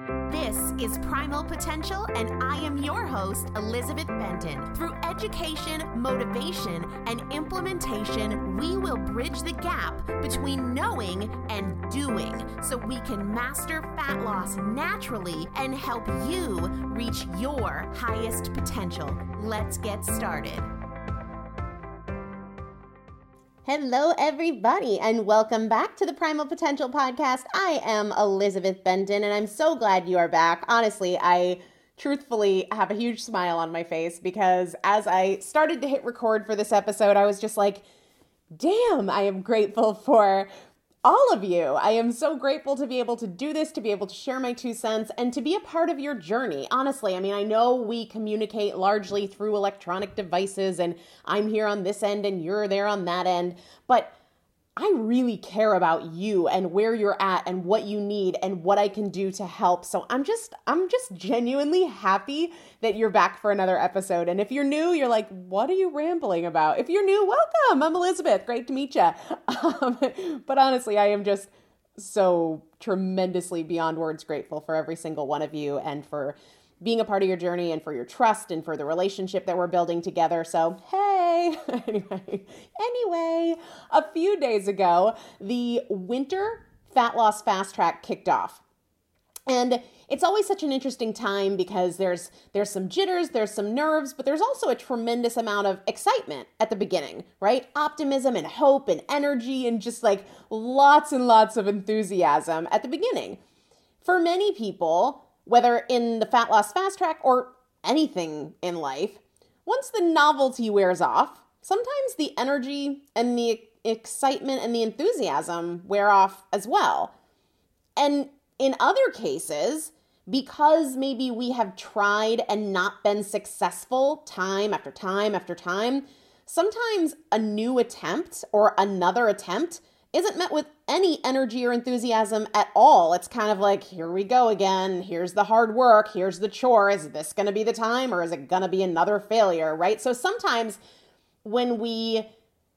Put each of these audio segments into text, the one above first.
This is Primal Potential, and I am your host, Elizabeth Benton. Through education, motivation, and implementation, we will bridge the gap between knowing and doing so we can master fat loss naturally and help you reach your highest potential. Let's get started. Hello, everybody, and welcome back to the Primal Potential Podcast. I am Elizabeth Benton, and I'm so glad you are back. Honestly, I truthfully have a huge smile on my face because as I started to hit record for this episode, I was just like, damn, I am grateful for all of you. I am so grateful to be able to do this, to be able to share my 2 cents, and to be a part of your journey. Honestly, I mean, I know we communicate largely through electronic devices, and I'm here on this end and you're there on that end, but I really care about you and where you're at and what you need and what I can do to help. So I'm just genuinely happy that you're back for another episode. And if you're new, you're like, what are you rambling about? If you're new, welcome. I'm Elizabeth. Great to meet you. But honestly, I am just so tremendously beyond words grateful for every single one of you and for being a part of your journey and for your trust and for the relationship that we're building together. So, hey, anyway, a few days ago, the Winter Fat Loss Fast Track kicked off. And it's always such an interesting time because there's some jitters, there's some nerves, but there's also a tremendous amount of excitement at the beginning, right? Optimism and hope and energy and just like lots and lots of enthusiasm at the beginning. For many people, whether in the fat loss fast track or anything in life, once the novelty wears off, sometimes the energy and the excitement and the enthusiasm wear off as well. And in other cases, because maybe we have tried and not been successful time after time after time, sometimes a new attempt or another attempt isn't met with any energy or enthusiasm at all. It's kind of like, here we go again. Here's the hard work. Here's the chore. Is this going to be the time or is it going to be another failure, right? So sometimes when we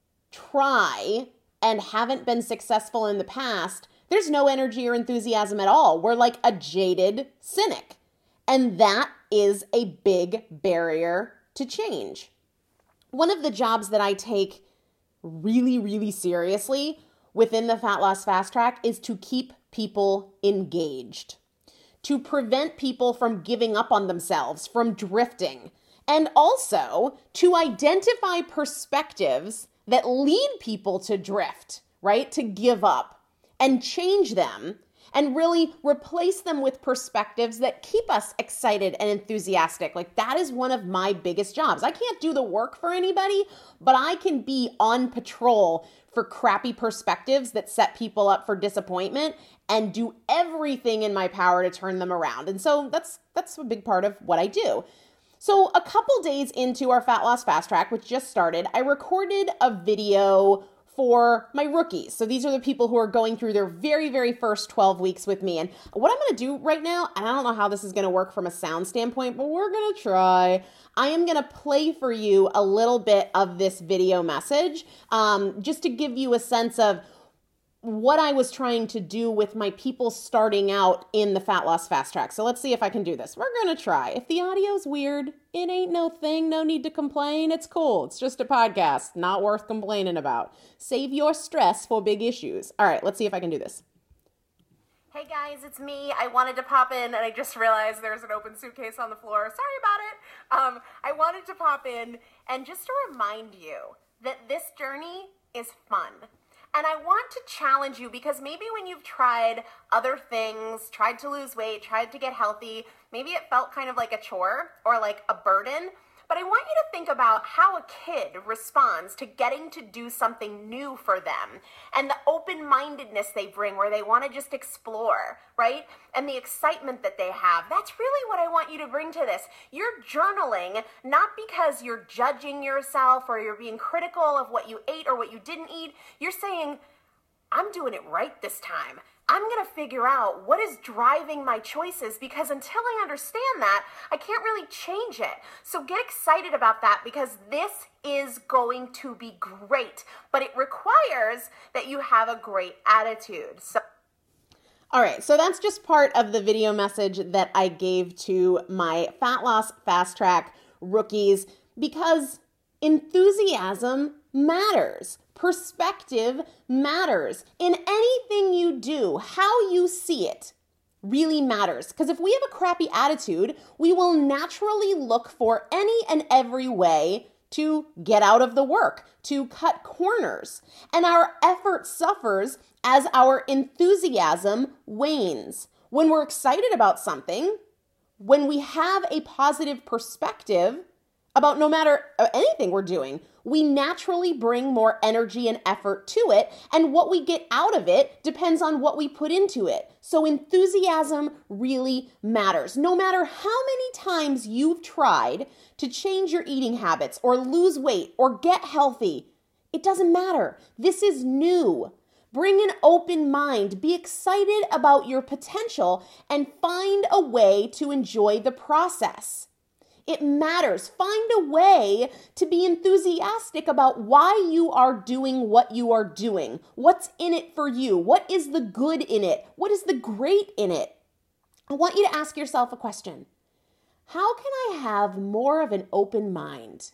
try and haven't been successful in the past, there's no energy or enthusiasm at all. We're like a jaded cynic. And that is a big barrier to change. One of the jobs that I take really, really seriously within the Fat Loss Fast Track is to keep people engaged, to prevent people from giving up on themselves, from drifting, and also to identify perspectives that lead people to drift, right? To give up and change them and really replace them with perspectives that keep us excited and enthusiastic. Like that is one of my biggest jobs. I can't do the work for anybody, but I can be on patrol for crappy perspectives that set people up for disappointment and do everything in my power to turn them around. And so that's a big part of what I do. So a couple days into our Fat Loss Fast Track, which just started, I recorded a video for my rookies. So these are the people who are going through their very, very first 12 weeks with me. And what I'm going to do right now, and I don't know how this is going to work from a sound standpoint, but we're going to try. I am going to play for you a little bit of this video message, just to give you a sense of what I was trying to do with my people starting out in the Fat Loss Fast Track. So let's see if I can do this. We're going to try. If the audio's weird, it ain't no thing. No need to complain. It's cool. It's just a podcast. Not worth complaining about. Save your stress for big issues. All right, let's see if I can do this. Hey guys, it's me. I wanted to pop in and I just realized there's an open suitcase on the floor. Sorry about it. I wanted to pop in and just to remind you that this journey is fun. And I want to challenge you because maybe when you've tried other things, tried to lose weight, tried to get healthy, maybe it felt kind of like a chore or like a burden. But I want you to think about how a kid responds to getting to do something new for them and the open-mindedness they bring where they want to just explore, right? And the excitement that they have. That's really what I want you to bring to this. You're journaling not because you're judging yourself or you're being critical of what you ate or what you didn't eat. You're saying, I'm doing it right this time. I'm going to figure out what is driving my choices because until I understand that, I can't really change it. So get excited about that because this is going to be great, but it requires that you have a great attitude. So All right, so that's just part of the video message that I gave to my Fat Loss Fast Track rookies, because enthusiasm matters. Perspective matters. In anything you do, how you see it really matters. Because if we have a crappy attitude, we will naturally look for any and every way to get out of the work, to cut corners. And our effort suffers as our enthusiasm wanes. When we're excited about something, when we have a positive perspective about no matter anything we're doing, we naturally bring more energy and effort to it, and what we get out of it depends on what we put into it. So enthusiasm really matters. No matter how many times you've tried to change your eating habits or lose weight or get healthy, it doesn't matter. This is new. Bring an open mind, be excited about your potential, and find a way to enjoy the process. It matters. Find a way to be enthusiastic about why you are doing what you are doing. What's in it for you? What is the good in it? What is the great in it? I want you to ask yourself a question. How can I have more of an open mind?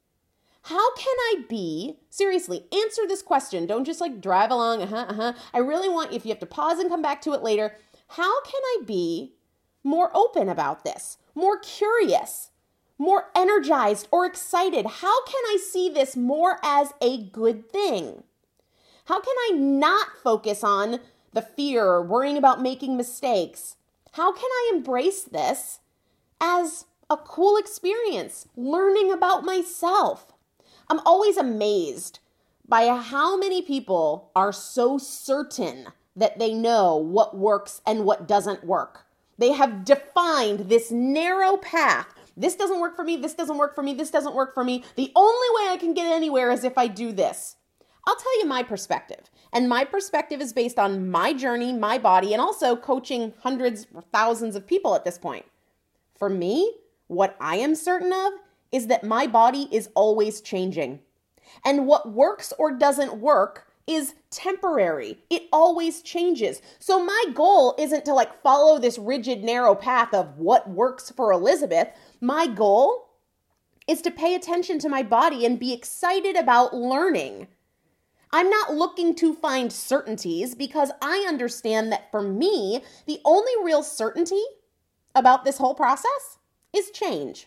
How can I be, seriously, answer this question. Don't just drive along, I really want you, if you have to pause and come back to it later, how can I be more open about this, more curious, more energized or excited? How can I see this more as a good thing? How can I not focus on the fear or worrying about making mistakes? How can I embrace this as a cool experience, learning about myself? I'm always amazed by how many people are so certain that they know what works and what doesn't work. They have defined this narrow path. This doesn't work for me. This doesn't work for me. This doesn't work for me. The only way I can get anywhere is if I do this. I'll tell you my perspective. And my perspective is based on my journey, my body, and also coaching hundreds or thousands of people at this point. For me, what I am certain of is that my body is always changing. And what works or doesn't work is temporary. It always changes. So my goal isn't to follow this rigid, narrow path of what works for Elizabeth. My goal is to pay attention to my body and be excited about learning. I'm not looking to find certainties because I understand that for me, the only real certainty about this whole process is change.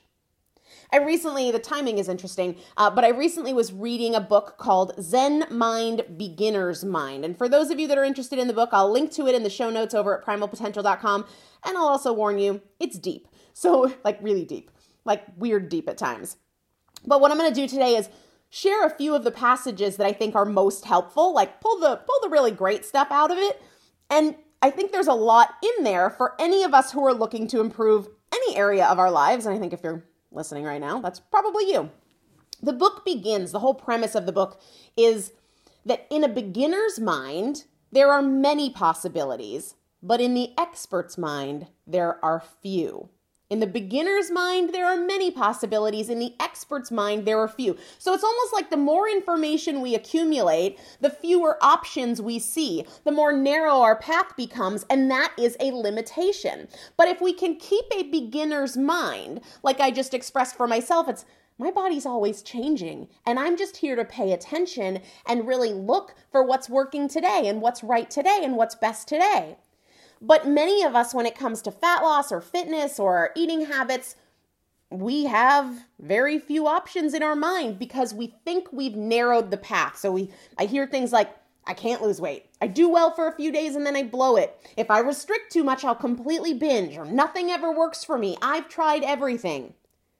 The timing is interesting, but I recently was reading a book called Zen Mind, Beginner's Mind. And for those of you that are interested in the book, I'll link to it in the show notes over at primalpotential.com. And I'll also warn you, it's deep. So really deep, weird deep at times. But what I'm going to do today is share a few of the passages that I think are most helpful, pull the really great stuff out of it. And I think there's a lot in there for any of us who are looking to improve any area of our lives. And I think if you're listening right now, that's probably you. The book begins, the whole premise of the book is that in a beginner's mind, there are many possibilities, but in the expert's mind, there are few. In the beginner's mind, there are many possibilities. In the expert's mind, there are few. So it's almost like the more information we accumulate, the fewer options we see, the more narrow our path becomes, and that is a limitation. But if we can keep a beginner's mind, like I just expressed for myself, it's my body's always changing, and I'm just here to pay attention and really look for what's working today and what's right today and what's best today. But many of us, when it comes to fat loss or fitness or our eating habits, we have very few options in our mind because we think we've narrowed the path. So I hear things like, I can't lose weight. I do well for a few days and then I blow it. If I restrict too much, I'll completely binge, or nothing ever works for me. I've tried everything.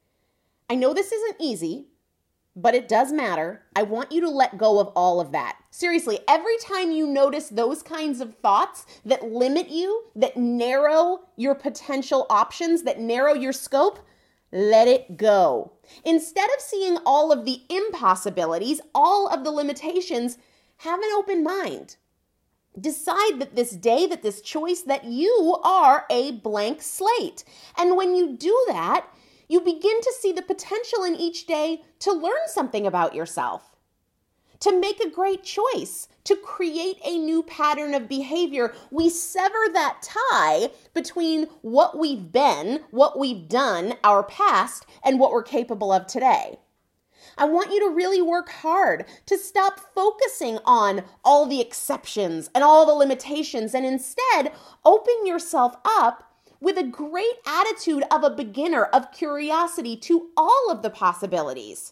I know this isn't easy, but it does matter. I want you to let go of all of that. Seriously, every time you notice those kinds of thoughts that limit you, that narrow your potential options, that narrow your scope, let it go. Instead of seeing all of the impossibilities, all of the limitations, have an open mind. Decide that this day, that this choice, that you are a blank slate. And when you do that, you begin to see the potential in each day to learn something about yourself. to make a great choice, to create a new pattern of behavior. We sever that tie between what we've been, what we've done, our past, and what we're capable of today. I want you to really work hard to stop focusing on all the exceptions and all the limitations and instead open yourself up with a great attitude of a beginner, of curiosity to all of the possibilities.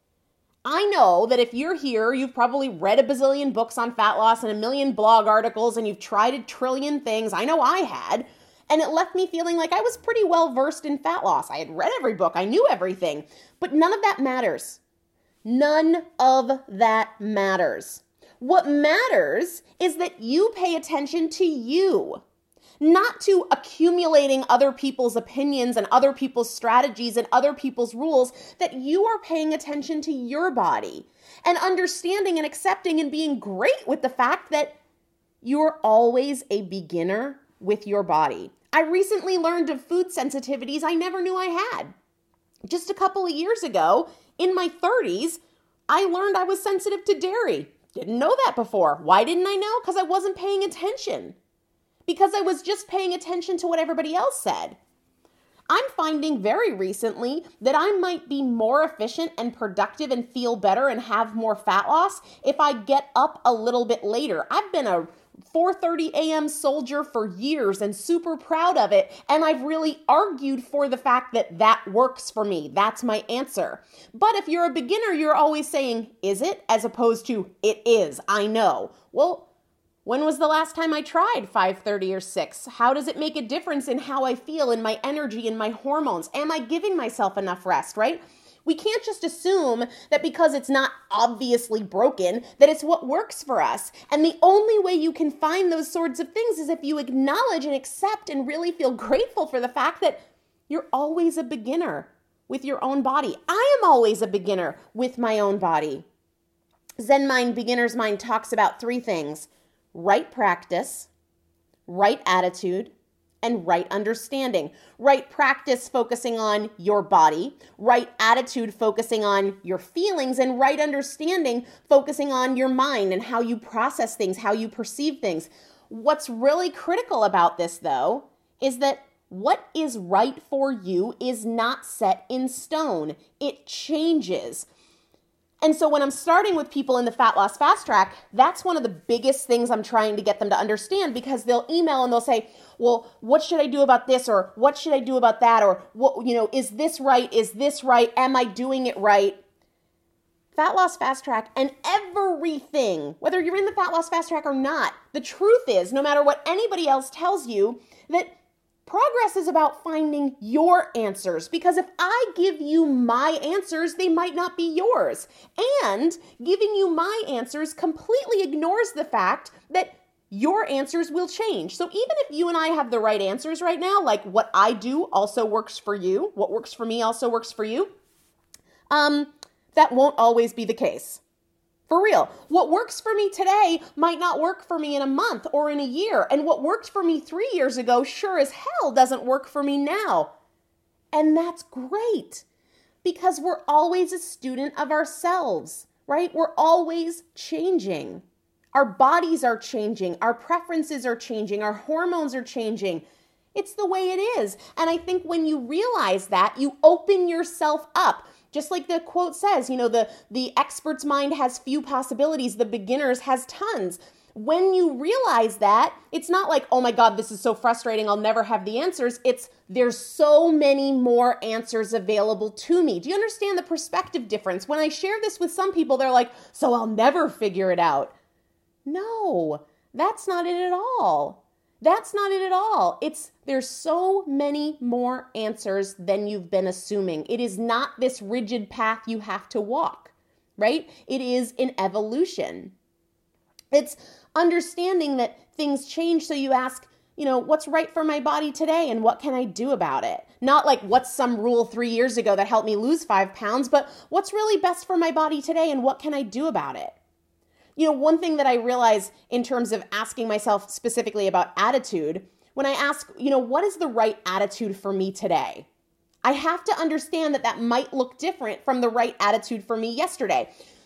I know that if you're here, you've probably read a bazillion books on fat loss and a million blog articles and you've tried a trillion things. I know I had. And it left me feeling like I was pretty well versed in fat loss. I had read every book. I knew everything. But none of that matters. None of that matters. What matters is that you pay attention to you, not to accumulating other people's opinions and other people's strategies and other people's rules, that you are paying attention to your body and understanding and accepting and being great with the fact that you're always a beginner with your body. I recently learned of food sensitivities I never knew I had. Just a couple of years ago, in my 30s, I learned I was sensitive to dairy. Didn't know that before. Why didn't I know? Because I wasn't paying attention. Because I was just paying attention to what everybody else said. I'm finding very recently that I might be more efficient and productive and feel better and have more fat loss if I get up a little bit later. I've been a 4:30 a.m. soldier for years and super proud of it. And I've really argued for the fact that that works for me. That's my answer. But if you're a beginner, you're always saying, is it? As opposed to, it is, I know. Well, when was the last time I tried 5:30 or 6? How does it make a difference in how I feel, in my energy, in my hormones? Am I giving myself enough rest, right? We can't just assume that because it's not obviously broken, that it's what works for us. And the only way you can find those sorts of things is if you acknowledge and accept and really feel grateful for the fact that you're always a beginner with your own body. I am always a beginner with my own body. Zen Mind, Beginner's Mind talks about 3 things: right practice, right attitude, and right understanding. Right practice focusing on your body, right attitude focusing on your feelings, and right understanding focusing on your mind and how you process things, how you perceive things. What's really critical about this, though, is that what is right for you is not set in stone. It changes. And so when I'm starting with people in the Fat Loss Fast Track, that's one of the biggest things I'm trying to get them to understand, because they'll email and they'll say, well, what should I do about this? Or what should I do about that? Or what, is this right? Is this right? Am I doing it right? Fat Loss Fast Track and everything, whether you're in the Fat Loss Fast Track or not, the truth is, no matter what anybody else tells you, that progress is about finding your answers, because if I give you my answers, they might not be yours. And giving you my answers completely ignores the fact that your answers will change. So even if you and I have the right answers right now, like what I do also works for you, what works for me also works for you, that won't always be the case. For real, what works for me today might not work for me in a month or in a year. And what worked for me 3 years ago sure as hell doesn't work for me now. And that's great, because we're always a student of ourselves, right? We're always changing. Our bodies are changing. Our preferences are changing. Our hormones are changing. It's the way it is. And I think when you realize that, you open yourself up. Just like the quote says, the expert's mind has few possibilities, the beginner's has tons. When you realize that, it's not like, oh my God, this is so frustrating, I'll never have the answers. It's, there's so many more answers available to me. Do you understand the perspective difference? When I share this with some people, they're like, so I'll never figure it out. No, that's not it at all. That's not it at all. There's so many more answers than you've been assuming. It is not this rigid path you have to walk, right? It is an evolution. It's understanding that things change. So you ask, what's right for my body today and what can I do about it? Not like what's some rule 3 years ago that helped me lose 5 pounds, but what's really best for my body today and what can I do about it? One thing that I realize in terms of asking myself specifically about attitude, when I ask, what is the right attitude for me today? I have to understand that might look different from the right attitude for me yesterday.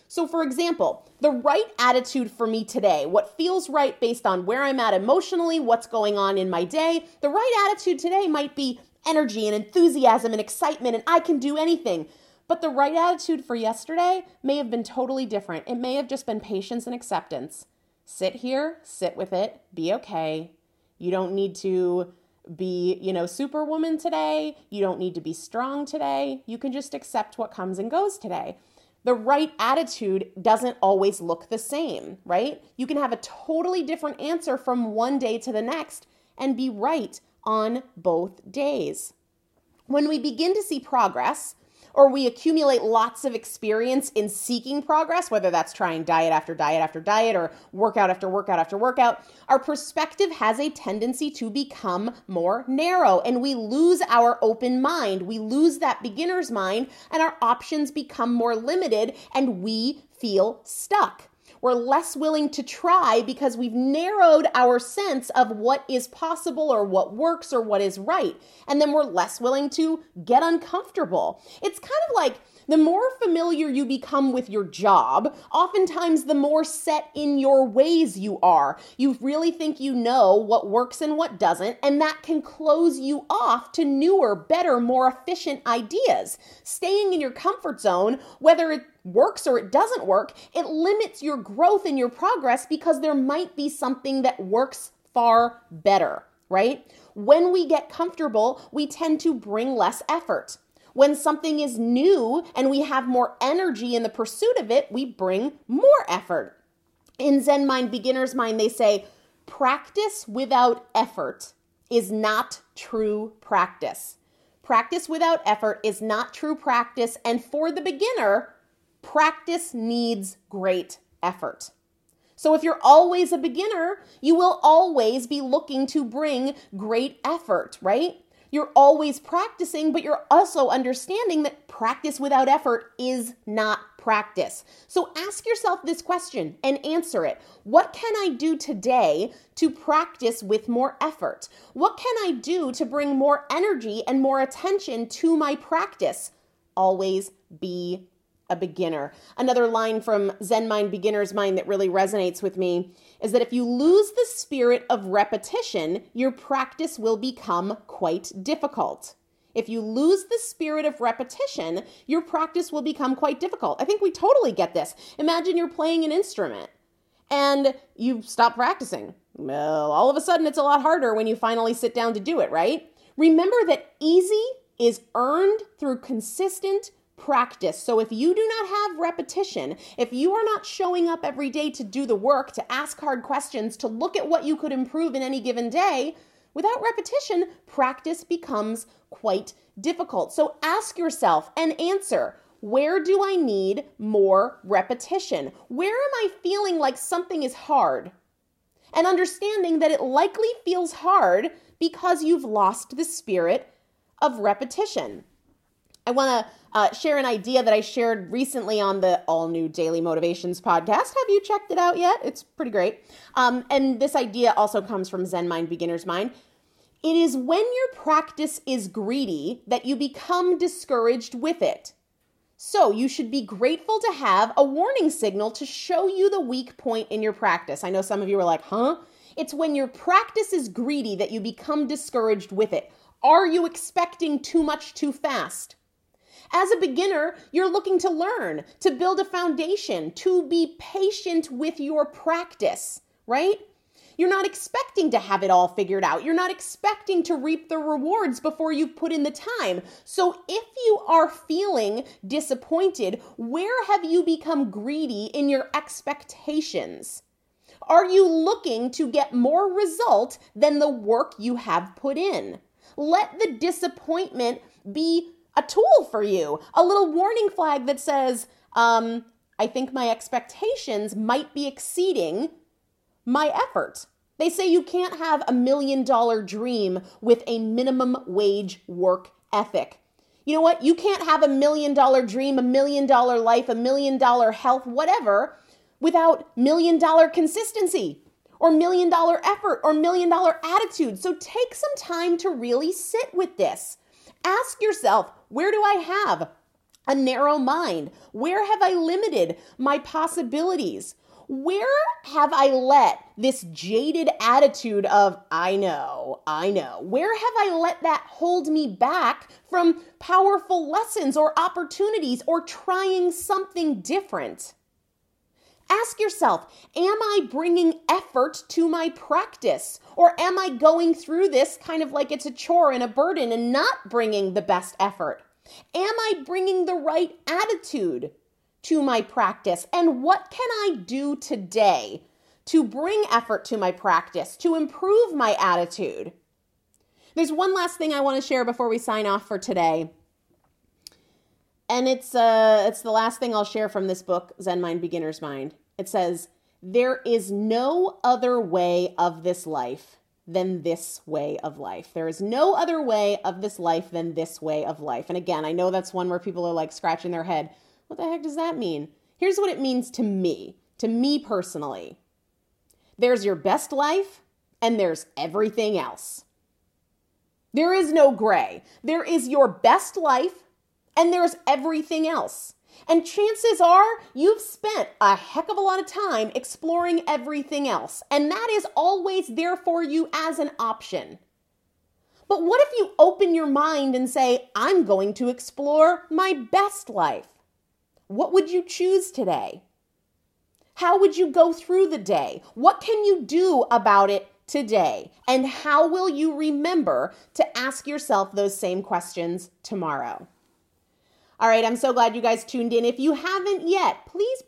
So for example, the right attitude for me today, what feels right based on where I'm at emotionally, what's going on in my day, the right attitude today might be energy and enthusiasm and excitement and I can do anything. But the right attitude for yesterday may have been totally different. It may have just been patience and acceptance. Sit here, sit with it, be okay. You don't need to be, superwoman today. You don't need to be strong today. You can just accept what comes and goes today. The right attitude doesn't always look the same, right? You can have a totally different answer from one day to the next and be right on both days. When we begin to see progress, or we accumulate lots of experience in seeking progress, whether that's trying diet after diet after diet or workout after workout after workout, our perspective has a tendency to become more narrow and we lose our open mind. We lose that beginner's mind and our options become more limited and we feel stuck. We're less willing to try because we've narrowed our sense of what is possible or what works or what is right. And then we're less willing to get uncomfortable. It's kind of like the more familiar you become with your job, oftentimes the more set in your ways you are. You really think you know what works and what doesn't, and that can close you off to newer, better, more efficient ideas. Staying in your comfort zone, whether it works or it doesn't work, it limits your growth and your progress because there might be something that works far better, right? When we get comfortable, we tend to bring less effort. When something is new and we have more energy in the pursuit of it, we bring more effort. In Zen Mind, Beginner's Mind, they say, practice without effort is not true practice. Practice without effort is not true practice, and for the beginner, practice needs great effort. So if you're always a beginner, you will always be looking to bring great effort, right? You're always practicing, but you're also understanding that practice without effort is not practice. So ask yourself this question and answer it. What can I do today to practice with more effort? What can I do to bring more energy and more attention to my practice? Always be a beginner. Another line from Zen Mind, Beginner's Mind that really resonates with me is that if you lose the spirit of repetition, your practice will become quite difficult. If you lose the spirit of repetition, your practice will become quite difficult. I think we totally get this. Imagine you're playing an instrument and you stop practicing. Well, all of a sudden it's a lot harder when you finally sit down to do it, right? Remember that easy is earned through consistent practice. So if you do not have repetition, if you are not showing up every day to do the work, to ask hard questions, to look at what you could improve in any given day, without repetition, practice becomes quite difficult. So ask yourself and answer, where do I need more repetition? Where am I feeling like something is hard? And understanding that it likely feels hard because you've lost the spirit of repetition. I want to share an idea that I shared recently on the All New Daily Motivations podcast. Have you checked it out yet? It's pretty great. And this idea also comes from Zen Mind, Beginner's Mind. It is when your practice is greedy that you become discouraged with it. So you should be grateful to have a warning signal to show you the weak point in your practice. I know some of you are like, huh? It's when your practice is greedy that you become discouraged with it. Are you expecting too much too fast? As a beginner, you're looking to learn, to build a foundation, to be patient with your practice, right? You're not expecting to have it all figured out. You're not expecting to reap the rewards before you've put in the time. So if you are feeling disappointed, where have you become greedy in your expectations? Are you looking to get more result than the work you have put in? Let the disappointment be a tool for you, a little warning flag that says, I think my expectations might be exceeding my effort. They say you can't have $1 million dream with a minimum wage work ethic. You know what? You can't have $1 million dream, $1 million life, $1 million health, whatever, without $1 million consistency or $1 million effort or $1 million attitude. So take some time to really sit with this. Ask yourself, where do I have a narrow mind? Where have I limited my possibilities? Where have I let this jaded attitude of, I know, where have I let that hold me back from powerful lessons or opportunities or trying something different? Ask yourself, am I bringing effort to my practice? Or am I going through this kind of like it's a chore and a burden and not bringing the best effort? Am I bringing the right attitude to my practice? And what can I do today to bring effort to my practice, to improve my attitude? There's one last thing I want to share before we sign off for today. And it's the last thing I'll share from this book, Zen Mind, Beginner's Mind. It says, there is no other way of this life than this way of life. There is no other way of this life than this way of life. And again, I know that's one where people are like scratching their head. What the heck does that mean? Here's what it means to me personally. There's your best life and there's everything else. There is no gray. There is your best life and there's everything else. And chances are you've spent a heck of a lot of time exploring everything else. And that is always there for you as an option. But what if you open your mind and say, I'm going to explore my best life? What would you choose today? How would you go through the day? What can you do about it today? And how will you remember to ask yourself those same questions tomorrow? All right, I'm so glad you guys tuned in. If you haven't yet, please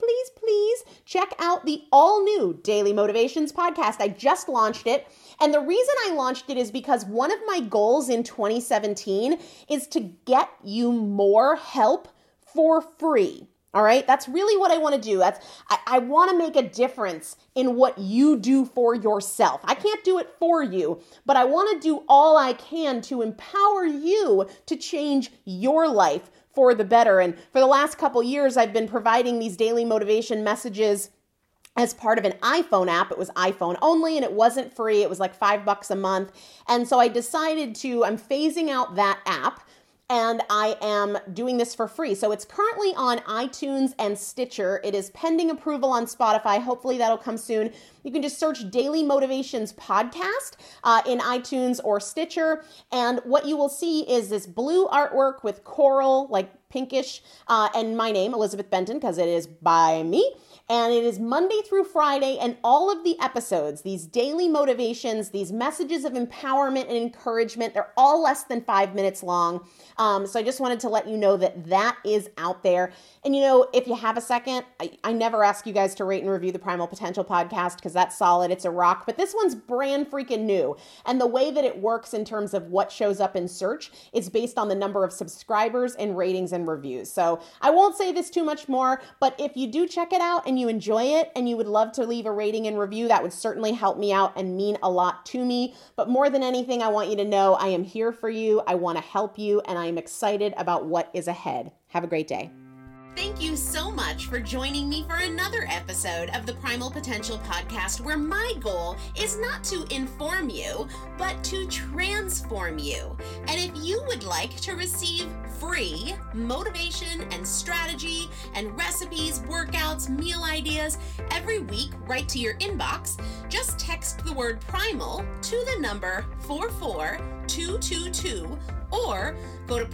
check out the all-new Daily Motivations podcast. I just launched it. And the reason I launched it is because one of my goals in 2017 is to get you more help for free. All right, that's really what I want to do. I want to make a difference in what you do for yourself. I can't do it for you, but I want to do all I can to empower you to change your life for the better. And for the last couple years, I've been providing these daily motivation messages as part of an iPhone app. It was iPhone only and it wasn't free. It was like $5 a month. And so I decided I'm phasing out that app. And I am doing this for free. So it's currently on iTunes and Stitcher. It is pending approval on Spotify. Hopefully that'll come soon. You can just search Daily Motivations Podcast in iTunes or Stitcher. And what you will see is this blue artwork with coral, like pinkish, and my name, Elizabeth Benton, because it is by me. And it is Monday through Friday, and all of the episodes, these daily motivations, these messages of empowerment and encouragement, they're all less than 5 minutes long. So I just wanted to let you know that is out there. And if you have a second, I never ask you guys to rate and review the Primal Potential podcast because that's solid. It's a rock. But this one's brand freaking new. And the way that it works in terms of what shows up in search is based on the number of subscribers and ratings and reviews. So I won't say this too much more, but if you do check it out and you enjoy it and you would love to leave a rating and review, that would certainly help me out and mean a lot to me. But more than anything, I want you to know I am here for you. I want to help you, and I am excited about what is ahead. Have a great day. Thank you so much for joining me for another episode of the Primal Potential podcast, where my goal is not to inform you, but to transform you. And if you would like to receive free motivation and strategy and recipes, workouts, meal ideas every week right to your inbox, just text the word primal to the number 44222 or go to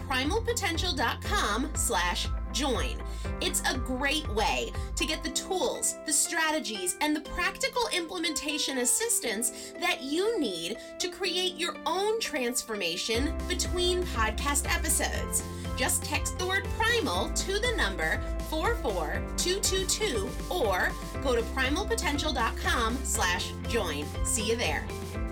primalpotential.com/join. It's a great way to get the tools, the strategies, and the practical implementation assistance that you need to create your own transformation between podcast episodes. Just text the word primal to the number 44222 or go to primalpotential.com/join. See you there.